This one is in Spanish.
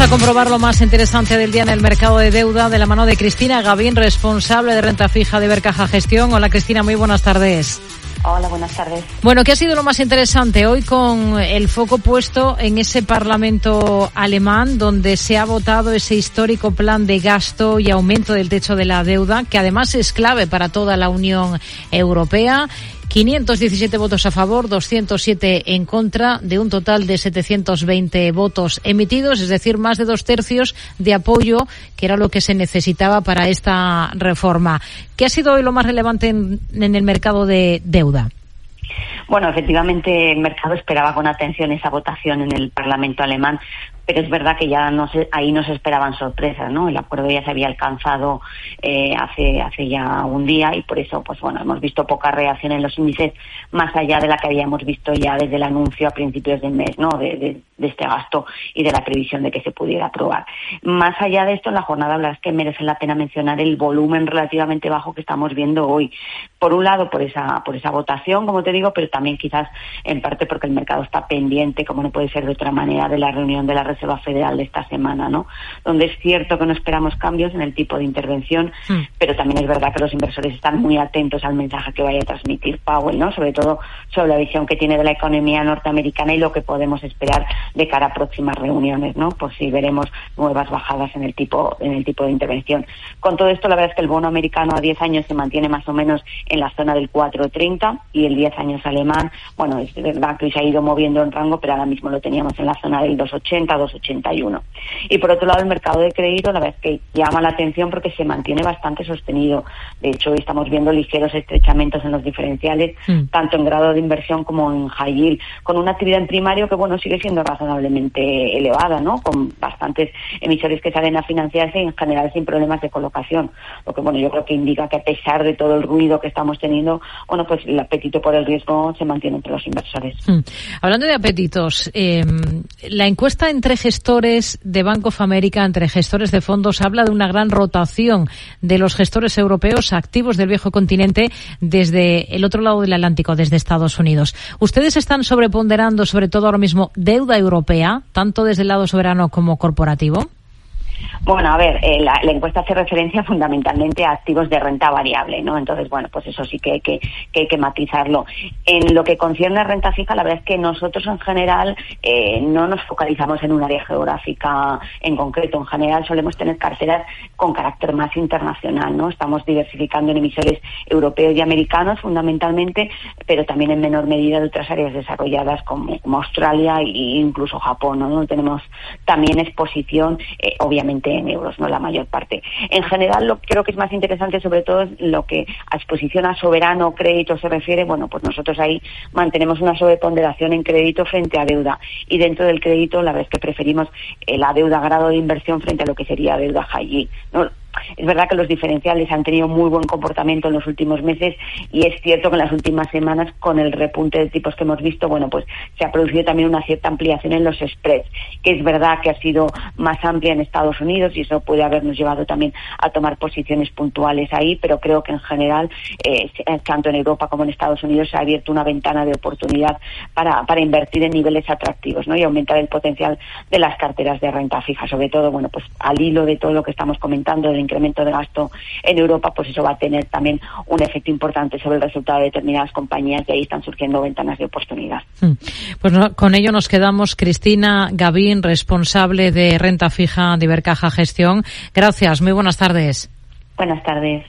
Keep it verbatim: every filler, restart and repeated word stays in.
a comprobar lo más interesante del día en el mercado de deuda de la mano de Cristina Gavín, responsable de renta fija de Ibercaja Gestión. Hola Cristina, muy buenas tardes. Hola, buenas tardes. Bueno, ¿qué ha sido lo más interesante hoy con el foco puesto en ese Parlamento alemán donde se ha votado ese histórico plan de gasto y aumento del techo de la deuda, que además es clave para toda la Unión Europea? quinientos diecisiete votos a favor, doscientos siete en contra, de un total de setecientos veinte votos emitidos, es decir, más de dos tercios de apoyo, que era lo que se necesitaba para esta reforma. ¿Qué ha sido hoy lo más relevante en, en el mercado de deuda? Bueno, efectivamente el mercado esperaba con atención esa votación en el Parlamento alemán, pero es verdad que ya no se, ahí no se esperaban sorpresas, ¿no? El acuerdo ya se había alcanzado eh, hace hace ya un día y por eso, pues bueno, hemos visto poca reacción en los índices más allá de la que habíamos visto ya desde el anuncio a principios del mes, ¿no? De, de, de este gasto y de la previsión de que se pudiera aprobar. Más allá de esto, en la jornada, la verdad es que merece la pena mencionar el volumen relativamente bajo que estamos viendo hoy. Por un lado, por esa por esa votación, como te digo, pero también quizás en parte porque el mercado está pendiente, como no puede ser de otra manera, de la reunión de la Reserva Federal de esta semana, ¿no? Donde es cierto que no esperamos cambios en el tipo de intervención, mm. pero también es verdad que los inversores están muy atentos al mensaje que vaya a transmitir Powell, ¿no? Sobre todo sobre la visión que tiene de la economía norteamericana y lo que podemos esperar de cara a próximas reuniones, ¿no? Por si veremos nuevas bajadas en el tipo en el tipo de intervención. Con todo esto, la verdad es que el bono americano a diez años se mantiene más o menos en la zona del cuatro treinta y el diez años alemán, bueno, es verdad que se ha ido moviendo en rango, pero ahora mismo lo teníamos en la zona del dos ochenta, dos ochenta y uno. Y por otro lado, el mercado de crédito, la verdad es que llama la atención porque se mantiene bastante sostenido. De hecho, hoy estamos viendo ligeros estrechamientos en los diferenciales, mm. tanto en grado de inversión como en high yield, con una actividad en primario que, bueno, sigue siendo razonablemente elevada, ¿no? Con bastantes emisores que salen a financiarse y en general sin problemas de colocación. Lo que, bueno, yo creo que indica que a pesar de todo el ruido que estamos teniendo, bueno, pues el apetito por el riesgo se mantiene entre los inversores. Mm. Hablando de apetitos, eh, la encuesta entre gestores de Bank of America, entre gestores de fondos, habla de una gran rotación de los gestores europeos activos del viejo continente desde el otro lado del Atlántico, desde Estados Unidos. ¿Ustedes están sobreponderando, sobre todo ahora mismo, deuda europea, tanto desde el lado soberano como corporativo? Bueno, a ver, eh, la, la encuesta hace referencia fundamentalmente a activos de renta variable, ¿no? Entonces, bueno, pues eso sí que hay que, que, hay que matizarlo. En lo que concierne a renta fija, la verdad es que nosotros en general eh, no nos focalizamos en un área geográfica en concreto. En general solemos tener carteras con carácter más internacional, ¿no? Estamos diversificando en emisores europeos y americanos fundamentalmente, pero también en menor medida de otras áreas desarrolladas como, como Australia e incluso Japón, ¿no? Tenemos también exposición, eh, obviamente, en euros, no la mayor parte. En general, lo que creo que es más interesante, sobre todo, es lo que a exposición a soberano crédito se refiere. Bueno, pues nosotros ahí mantenemos una sobreponderación en crédito frente a deuda. Y dentro del crédito, la verdad es que preferimos eh, la deuda a grado de inversión frente a lo que sería deuda high yield, ¿no? Es verdad que los diferenciales han tenido muy buen comportamiento en los últimos meses y es cierto que en las últimas semanas, con el repunte de tipos que hemos visto, bueno, pues se ha producido también una cierta ampliación en los spreads, que es verdad que ha sido más amplia en Estados Unidos y eso puede habernos llevado también a tomar posiciones puntuales ahí, pero creo que en general, eh, tanto en Europa como en Estados Unidos, se ha abierto una ventana de oportunidad para, para invertir en niveles atractivos, ¿no? Y aumentar el potencial de las carteras de renta fija, sobre todo, bueno, pues al hilo de todo lo que estamos comentando del incremento de gasto en Europa, pues eso va a tener también un efecto importante sobre el resultado de determinadas compañías y ahí están surgiendo ventanas de oportunidad. Pues no, con ello nos quedamos. Cristina Gavín, responsable de renta fija de Ibercaja Gestión. Gracias, muy buenas tardes. Buenas tardes.